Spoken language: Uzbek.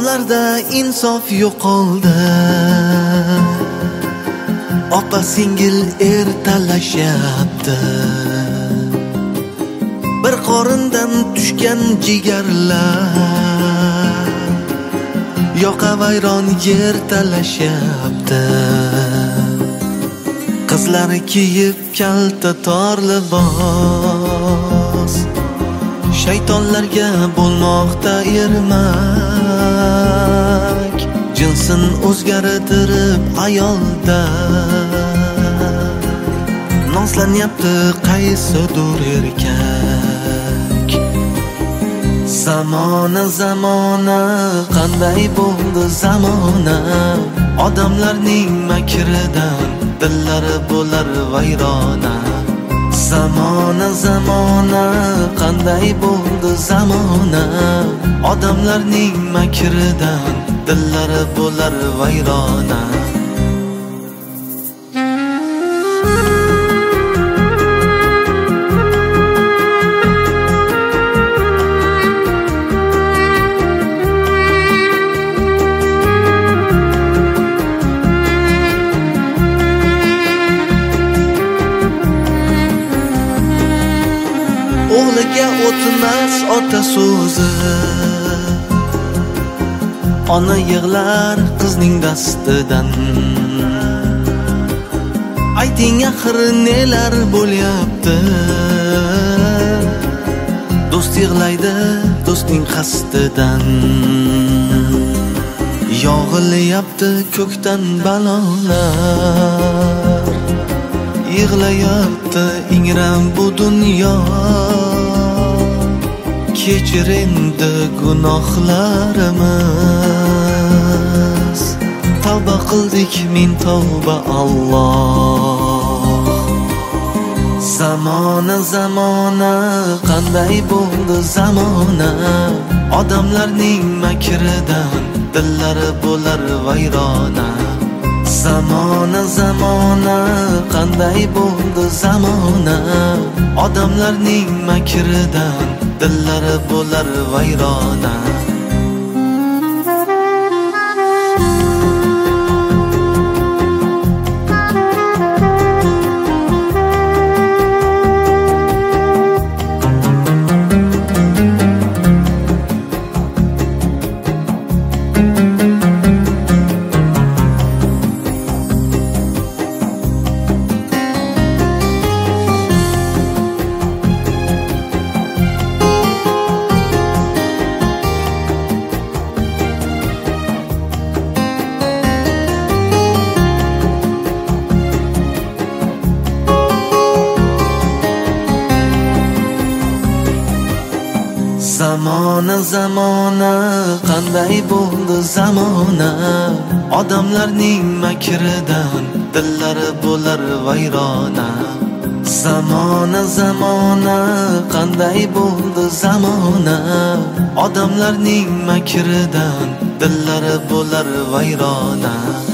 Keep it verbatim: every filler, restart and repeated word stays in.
Odamlarda insof yo'qoldi. Opa singil ertalashyapti. Bir qorindan tushgan jigarlar yoqavayron yer talashyapti. Qizlar kiyib kalta tor libos, shaytonlarga bo'lmoqda ermak. Jinsin o'zgartirib ayolda nozlanyapti qaysidir erkak. Zamona zamona qanday bo'ldi zamona, odamlarning makridan dillari bo'lar vayrona. Zamona zamona qanday bo'ldi zamona, odamlarning makridan dillari bo'lar vayrona. O'g'liga o'tmas ota so'zi, ona yig'lar qizning dastidan. Ayting axir nelar bo'lyapti? Do'st yig'laydi do'stning qasdidan. Yog'ilyapti ko'kdan balolar, yig'layapti ingram bu dunyo. Kechir endi gunohlarimiz, tavba qildik min tavba Alloh. Zamona zamona qanday bo'ldi zamona, odamlarning makridan dillari bo'lar vayrona. Zamona zamona qanday bo'ldi zamona, odamlarning makridan dillari bo'lar vayrona. Zamona zamona qanday bo'ldi zamona, odamlarning makridan dillari bo'lar vayrona. Zamona zamona qanday bo'ldi zamona, odamlarning makridan dillari bo'lar vayrona.